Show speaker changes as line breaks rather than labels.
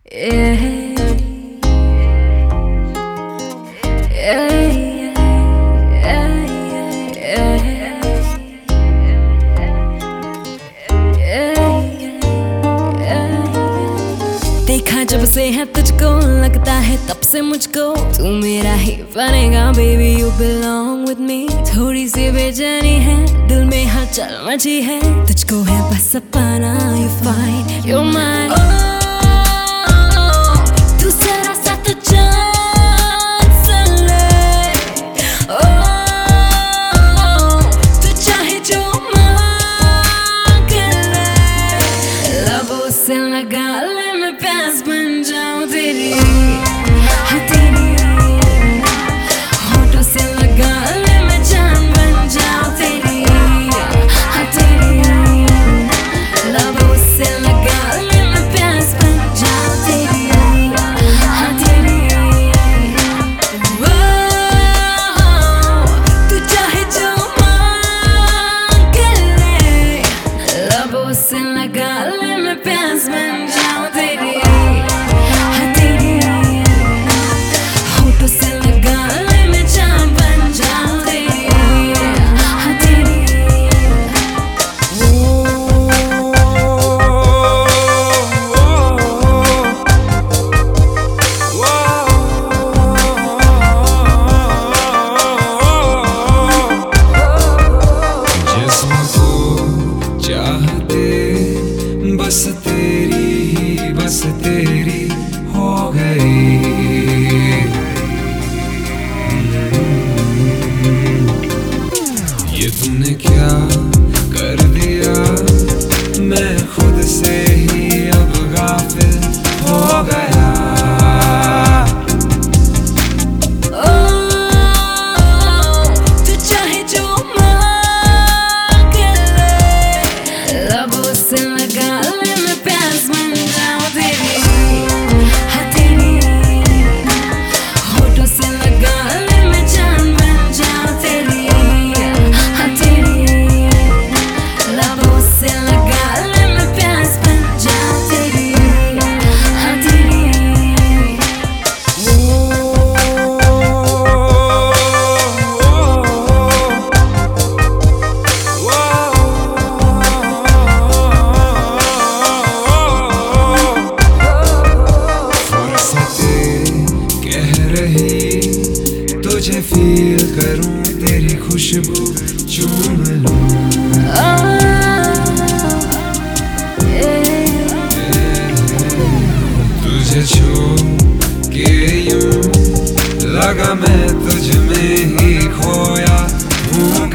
देखा जब से है तुझको लगता है तब से मुझको तू मेरा ही बनेगा baby you belong with me. थोड़ी सी बेचैनी है दिल में हलचल मची है तुझको है बस सपना यू फाइन यू माइन। तू जरा सा तो चांस ले तू चाहे जो मांग ले लबों से लगा ले मैं प्यास बन जाऊं तेरी हाँ तेरी होठों से लगा ले मैं जान बन जाऊं तेरी हाँ तेरी लबों से लगा ले मैं प्यास बन जाऊं तेरी हाँ तेरी तू चाहे जो मांग ले लबों से लगा ले मैं प्यास बन जाऊं तेरी
बस तेरी हो गई। ये तूने क्या कर दिया मैं खुद से ही अब गाफिल हो गया।
तू चाहे जो मांग ले लबों से लगा ले मैं प्यास बन जाऊं तेरी हाँ तेरी होठों से लगा ले मैं जान बन जाऊं तेरी हाँ तेरी लबों से लगा ले मैं प्यास बन जाऊं तेरी हाँ तेरी।
तुझे फील करूं तेरी खुशबू चूम लूं तुझे छू के यूं लगा मैं तुझ में ही खोया हूँ।